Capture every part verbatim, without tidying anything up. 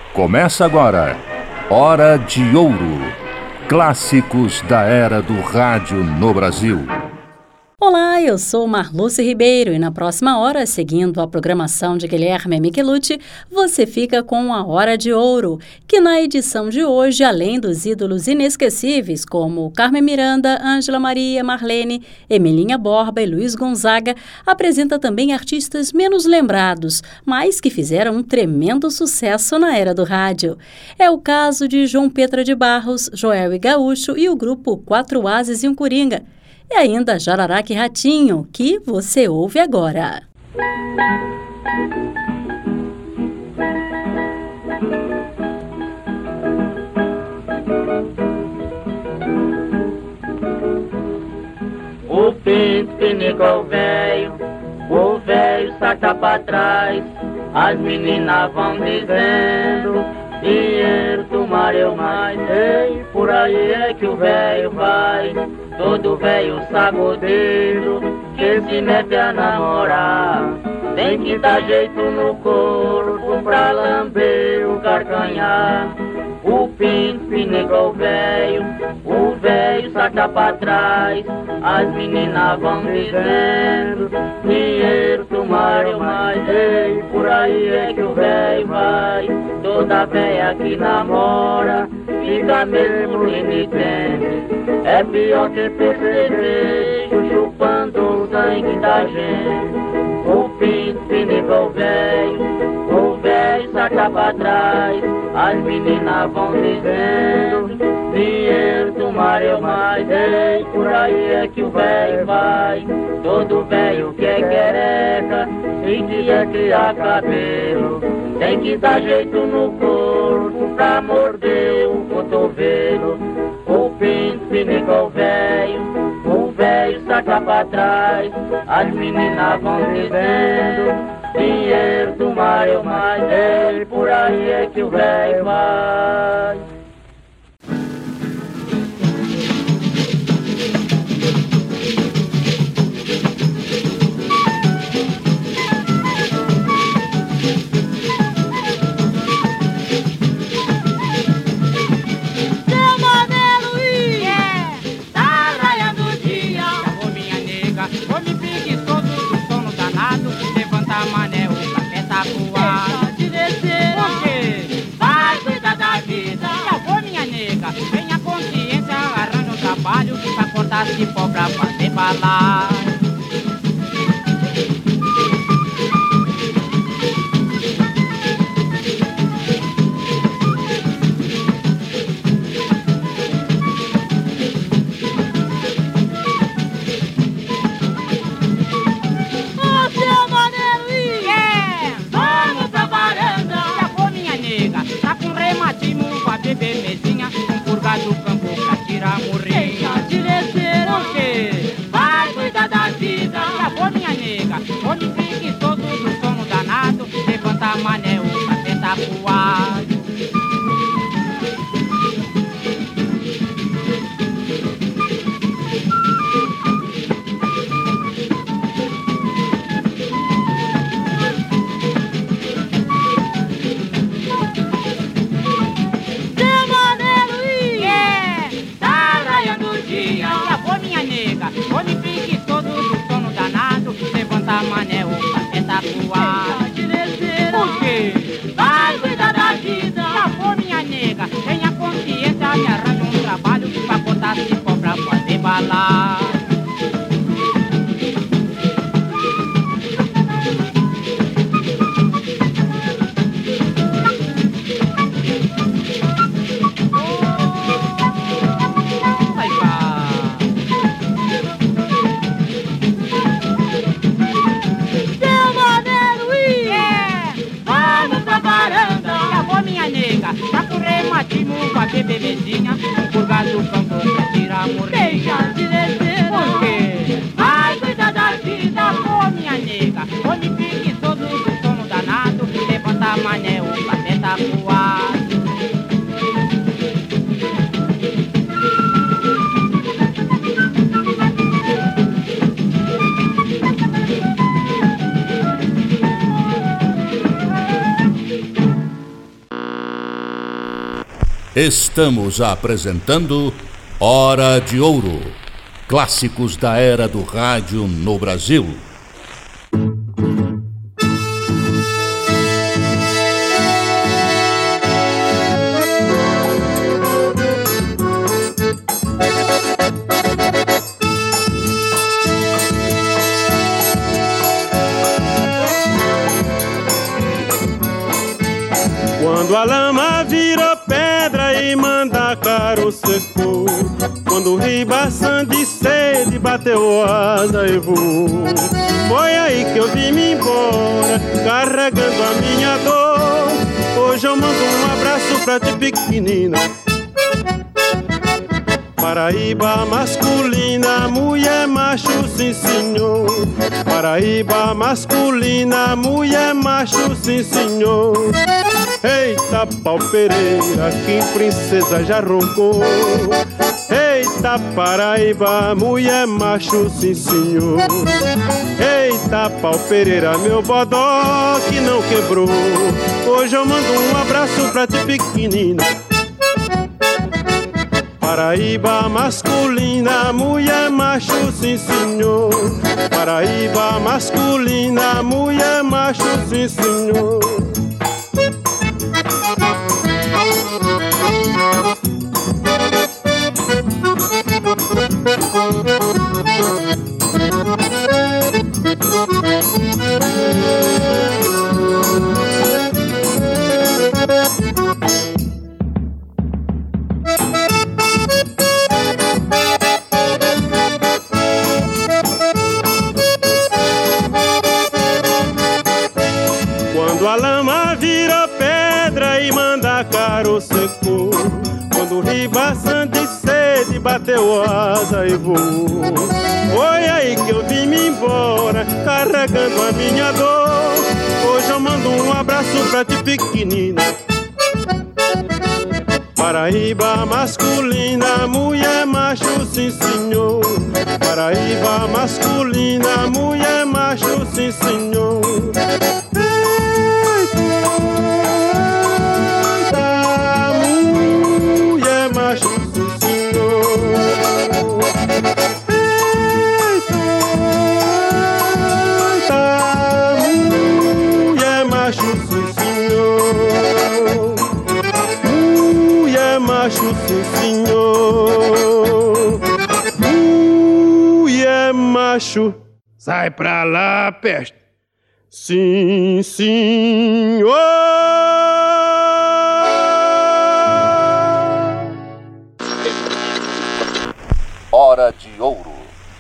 Começa agora, Hora de Ouro. Clássicos da era do rádio no Brasil. Olá, eu sou Marluce Ribeiro e na próxima hora, seguindo a programação de Guilherme Michelucci, você fica com a Hora de Ouro, que na edição de hoje, além dos ídolos inesquecíveis como Carmen Miranda, Ângela Maria, Marlene, Emilinha Borba e Luiz Gonzaga, apresenta também artistas menos lembrados, mas que fizeram um tremendo sucesso na era do rádio. É o caso de João Petra de Barros, Joel e Gaúcho e o grupo Quatro Ases e um Coringa. E ainda Jararaca e Ratinho, que você ouve agora. O pinto pinica o véio, o véio saca pra trás, as meninas vão dizendo, dinheiro tomar eu mais, ei, por aí é que o véio vai. Todo velho sagodeiro que se mete a namorar tem que dar jeito no corpo pra lamber o carcanhar. O pinto pinica o velho, o velho saca pra trás, as meninas vão dizendo, dinheiro tomaram mais, ei, por aí é que o velho vai. Toda velha que namora fica mesmo renitente, é pior que perceber, chupando o sangue da gente. O pinto pinica o velho, o velho saca pra trás, as meninas vão dizendo, dinheiro tomaram mais, ei, por aí é que o velho vai. Todo velho que é quereca, se quiser criar cabelo, tem que dar jeito no corpo pra morder o cotovelo. O pinto pinica o velho, o velho saca pra trás, as meninas vão dizendo, dinheiro tomaram mais, ei, por aí é que o velho vai. Se for pra fazer balar. Ô, seu maneiro, yeah! Vamos pra varanda. Já vou, minha nega, tá com reumatismo pra beber mesinha, com purga do campo pra tirar a morrinha. Vai cuidar da vida. Já vou, minha nega, onde fique todo do sono danado, levanta a mané, o café tá coado. Seu maneiro, yeah! Tá raiando o dia. Já vou, minha nega, onde fique todo do sono danado, levanta a mané, o café tá coado. Por quê? Vai cuidar da vida. Já vou, minha nega, tenha consciência, me arranja um trabalho pra botar cipó pra fazer balar. Tá com reumatismo pra beber mesinha, com purga do campo pra tirar a morrinha. Deixa de descer. Por quê? Vai cuidar da vida. Pô, minha nega, onde fique todo do sono danado, levanta a mané, o café tá coado. Estamos apresentando Hora de Ouro. Clássicos da era do rádio no Brasil. Quando a lama virou pedra e mandacaru secou, quando o ribação de sede bateu asa e voou, foi aí que eu vim-me embora, carregando a minha dor. Hoje eu mando um abraço pra ti, pequenina. Paraíba masculina, mulher macho, sim senhor. Paraíba masculina, mulher macho, sim senhor. Eita pau Pereira, que princesa já roncou. Eita Paraíba, mulher macho, sim senhor. Eita pau Pereira, meu bodó que não quebrou. Hoje eu mando um abraço pra ti, pequenina. Paraíba masculina, mulher macho, sim senhor. Paraíba masculina, mulher macho, sim senhor. Quando a lama vira pedra e mandacaru secou, quando o ribação de sede bateu asa e voou, foi aí que eu vim-me embora, carregando a minha dor. Hoje eu mando um abraço pra ti, pequenina. Paraíba masculina, mulher macho, sim senhor. Paraíba masculina, mulher macho, sim senhor. Macho, sim senhor. Mulher macho, sai pra lá, peste. Sim senhor. Hora de Ouro.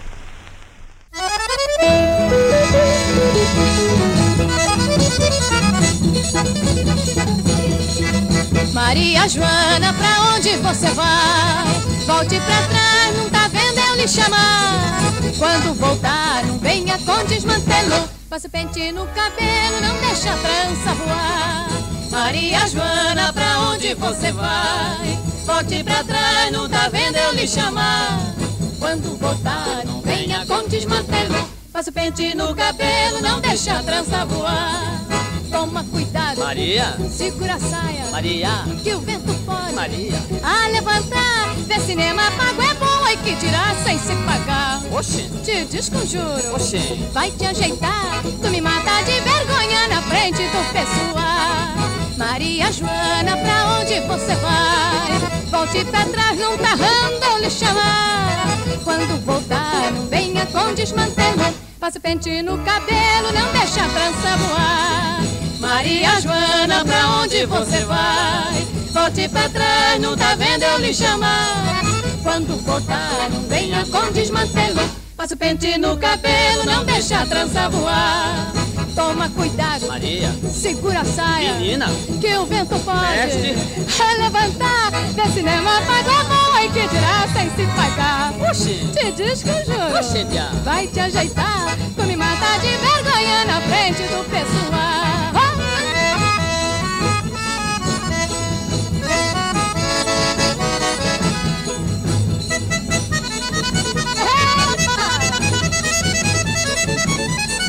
Maria Joana, pra onde você vai? Volte pra trás, não tá vendo eu lhe chamar. Quando voltar, não venha com desmantelo. Passe pente no cabelo, não deixa a trança voar. Maria Joana, pra onde você vai? Volte pra trás, não tá vendo eu lhe chamar. Quando voltar, não venha com desmantelo. Passe pente no cabelo, não deixa a trança voar. Toma cuidado, Maria, segura a saia, Maria, que o vento pode, Maria, a levantar. Ver cinema pago é bom, e que tirar sem se pagar. Oxê, te desconjuro, Oxê, vai te ajeitar. Tu me mata de vergonha na frente do pessoal. Maria Joana, pra onde você vai? Volte pra trás, não tá rando eu lhe chamar. Quando voltar, não venha com desmantelo. Passe pente no cabelo, não deixa a trança voar. Maria Joana, pra onde você vai? Volte pra trás, não tá vendo eu lhe chamar. Quando voltar, não venha com desmantelo. Passe pente no cabelo, não deixa a trança voar. Toma cuidado, Maria, segura a saia, menina, que o vento pode Mestre. levantar. Ver cinema paga bom, e que tirar sem se pagar. Oxê, te desconjuro, Oxê, tia, vai te ajeitar. Tu me mata de vergonha na frente do pessoal.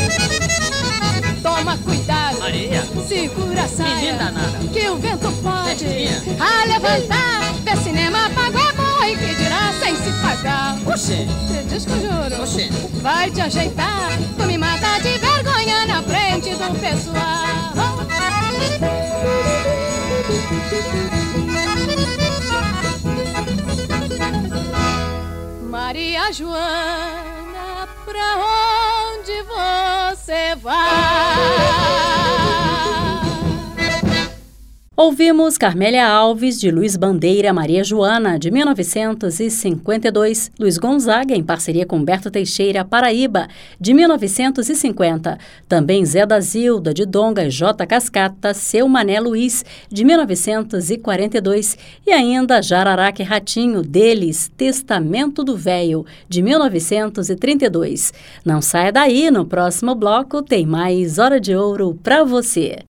Maria, segura a saia, menina nada, que o vento pode pode a levantar, ver cinema pago é bom e que dirá sem se pagar. Oxê, Você diz que eu juro. oxê. Vai te ajeitar, tu me mata de vergonha na frente do pessoal. Maria Joana, pra onde você vai? Ouvimos Carmélia Alves, de Luiz Bandeira, Maria Joana, de mil novecentos e cinquenta e dois, Luiz Gonzaga, em parceria com Humberto Teixeira, Paraíba, de mil novecentos e cinquenta. Também Zé da Zilda, de Donga e J. Cascata, Seu Mané Luiz, de mil novecentos e quarenta e dois. E ainda Jararaca e Ratinho, deles, Testamento do Véio, de mil novecentos e trinta e dois. Não saia daí, no próximo bloco tem mais Hora de Ouro pra você.